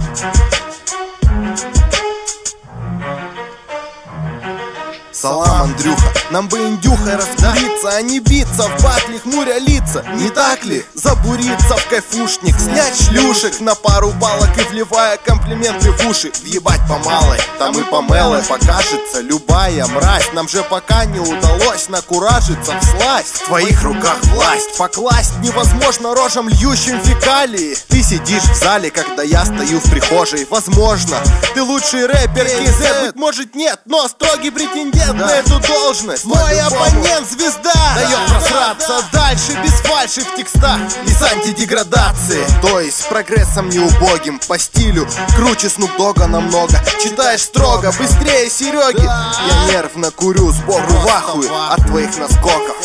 Салам, Андрюха, нам бы индюхой разбуриться, а не биться в батле, хмуря лица. Не так ли? Забуриться в кайфушник, снять шлюшек на пару балок и вливая комплименты в уши. Въебать по малой, там и по мелой покажется любая мразь. Нам же пока не удалось накуражиться всласть. В твоих руках власть, покласть невозможно рожам, льющим фекалии. Ты сидишь в зале, когда я стою в прихожей. Возможно, ты лучший рэпер KZ, быть может нет, но строгий претендент на эту должность. Мой оппонент звезда, дает просраться дальше без фальши в текстах и с антидеградации. То есть с прогрессом неубогим, по стилю круче Снуп Дога намного. Читаешь строго, быстрее Сереги. Я нервно курю, сбоку вахую от твоих наскоков.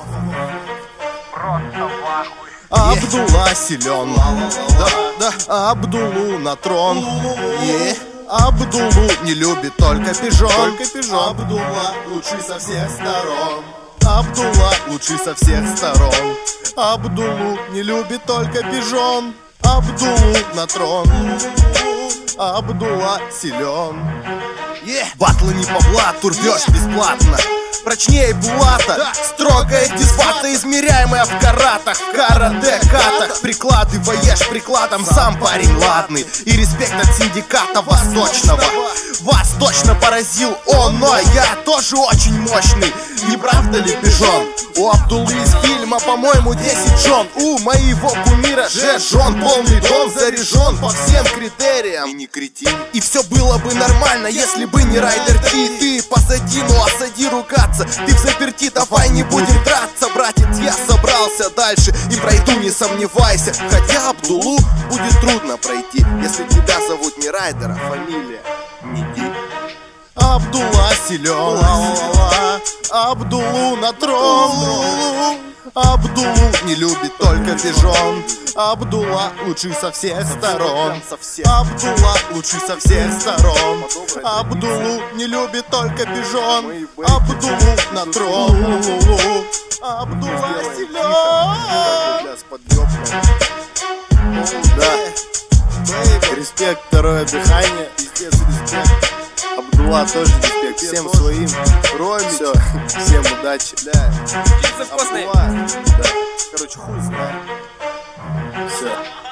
Абдулла силен, да, Абдулу на трон. Абдулу не любит только пижон. Абдулла лучший со всех сторон. Абдулла лучший со всех сторон. Абдулу не любит только пижон. Абдулу на трон. Абдулла силен. Батлы не по блату, рвешь бесплатно. Прочнее Булата, строгая дисфата, измеряемая в каратах, в карате-катах. Прикладываешь прикладом, сам парень ладный. И респект от синдиката восточного. Вас точно поразил он, но я тоже очень мощный. Не правда ли, пижон? У Абдуллы из фильма, по-моему, 10 жен. У моего кумира же жен полный дом, заряжен по всем критериям. И не кретин. И все было бы нормально, если бы не Райдер Ти. Ты посади, ну осади ругаться. Ты в заперти, давай не будем драться, братец. Я собрался дальше и пройду, не сомневайся. Хотя Абдуллу будет трудно пройти, если тебя зовут не Райдер, а фамилия не Ди. Абдулла силен, Абдулу на трон. Абдулу не любит только пижон. Абдулла лучший со всех сторон. Абдулла лучший со всех сторон. Абдулу не любит только пижон. Абдулу на трон. Абдулла силен. Респект, второе дыхание. Абдулла тоже респект. Всем своим. Все, всем удачи. Чипсы вкусные. Да. Короче, хуй знает. Все.